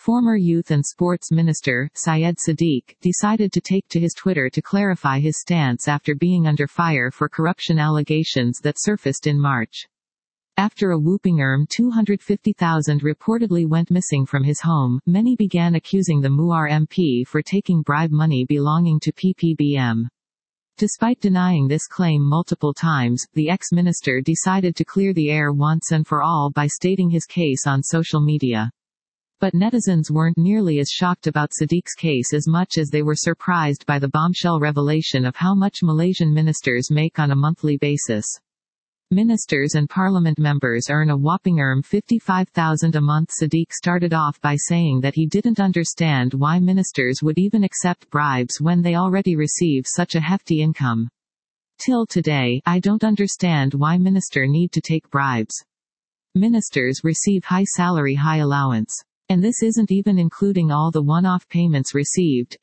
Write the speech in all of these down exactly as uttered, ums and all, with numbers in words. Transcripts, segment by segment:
Former Youth and Sports Minister, Syed Sadiq, decided to take to his Twitter to clarify his stance after being under fire for corruption allegations that surfaced in March. After a whooping two hundred fifty thousand reportedly went missing from his home, many began accusing the Muar M P for taking bribe money belonging to P P B M. Despite denying this claim multiple times, the ex-minister decided to clear the air once and for all by stating his case on social media. But netizens weren't nearly as shocked about Sadiq's case as much as they were surprised by the bombshell revelation of how much Malaysian ministers make on a monthly basis. Ministers and parliament members earn a whopping fifty-five thousand a month. Sadiq started off by saying that he didn't understand why ministers would even accept bribes when they already receive such a hefty income. Till today, I don't understand why minister need to take bribes. Ministers receive high salary, high allowance. And this isn't even including all the one-off payments received.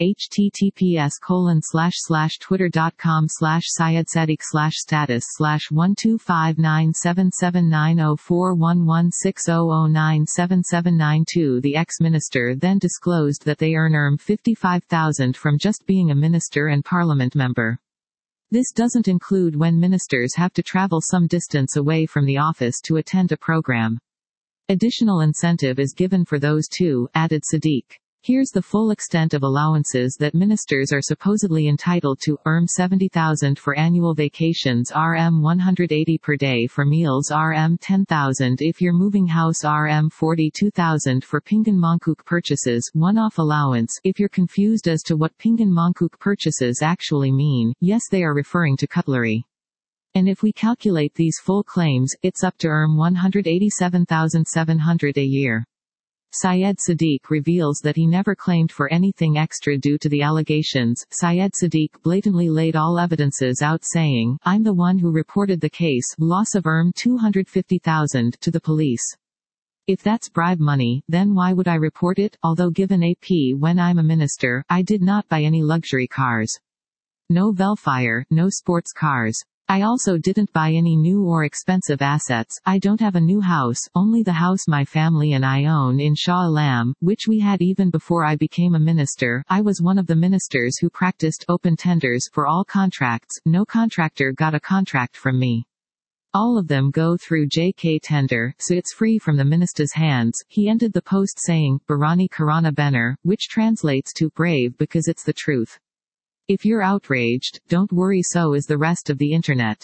https colon slash slash twitter.com slash syedsadik slash status slash one two five nine seven seven nine zero four one one six zero zero nine seven seven nine two. The ex-minister then disclosed that they earn fifty-five thousand from just being a minister and parliament member. This doesn't include when ministers have to travel some distance away from the office to attend a program. Additional incentive is given for those too, added Sadiq. Here's the full extent of allowances that ministers are supposedly entitled to: earn seventy thousand for annual vacations, one hundred eighty per day for meals, ten thousand if you're moving house, forty-two thousand for Pingan Mangkuk purchases, one-off allowance. If you're confused as to what Pingan Mangkuk purchases actually mean, yes, they are referring to cutlery. And if we calculate these full claims, it's up to earn one hundred eighty-seven thousand seven hundred a year. Syed Sadiq reveals that he never claimed for anything extra due to the allegations. Syed Sadiq blatantly laid all evidences out, saying, "I'm the one who reported the case, loss of two hundred fifty thousand, to the police. If that's bribe money, then why would I report it? Although given A P when I'm a minister, I did not buy any luxury cars. No Velfire, no sports cars. I also didn't buy any new or expensive assets. I don't have a new house, only the house my family and I own in Shah Alam, which we had even before I became a minister. I was one of the ministers who practiced open tenders for all contracts. No contractor got a contract from me. All of them go through J K tender, so it's free from the minister's hands." He ended the post saying, "Barani Karana Benar," which translates to "brave because it's the truth. If you're outraged, don't worry, so is the rest of the internet."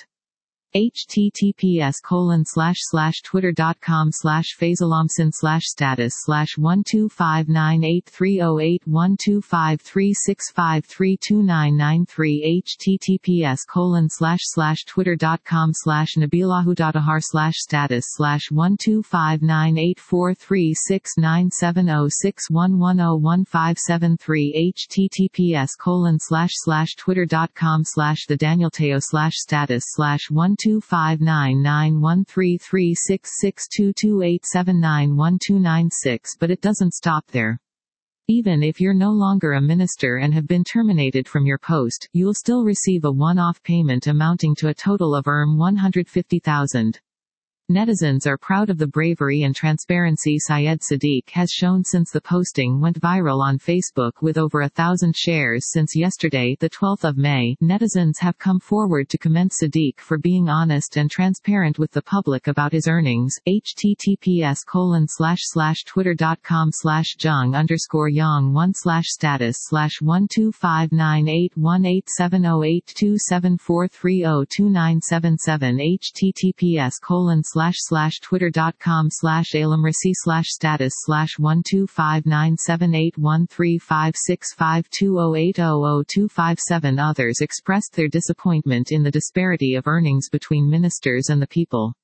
https colon slash slash twitter.com slash faisalamsin slash status slash one two five nine eight three zero eight one two five three six five three two nine nine three https colon slash slash twitter.com slash nabilahudadahar slash status slash one two five nine eight four three six nine seven zero six one one zero one five seven three https colon slash slash twitter.com slash the Daniel Teo slash status slash one two five nine nine one three three six six two two eight seven nine one two nine six. But it doesn't stop there. Even if you're no longer a minister and have been terminated from your post, you'll still receive a one-off payment amounting to a total of one hundred fifty thousand. Netizens are proud of the bravery and transparency Syed Sadiq has shown since the posting went viral on Facebook with over a thousand shares since yesterday, the twelfth of May. Netizens have come forward to commend Sadiq for being honest and transparent with the public about his earnings. https colon slash slash twitter.com slash jung underscore yang one slash status slash one two five nine eight one eight seven zero eight two seven four three zero two nine seven seven https colon slash slash twitter.com slash alamrasi slash status slash one two five nine seven eight one three five six five two zero eight zero zero two five seven. Others expressed their disappointment in the disparity of earnings between ministers and the people.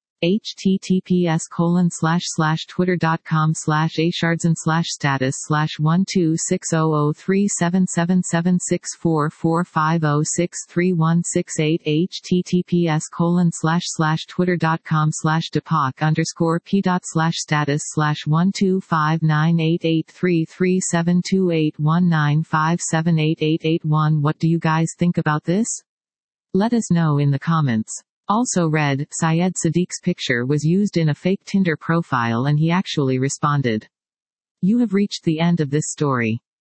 https colon slash slash twitter.com slash ashardson slash status slash one two six zero zero three seven seven seven six four four five zero six three one six eight https colon slash slash twitter.com slash depak underscore p dot slash status slash one two five nine eight eight three three seven two eight one nine five seven eight eight eight one. What do you guys think about this? Let us know in the comments. Also read, Syed Sadiq's picture was used in a fake Tinder profile and he actually responded. You have reached the end of this story.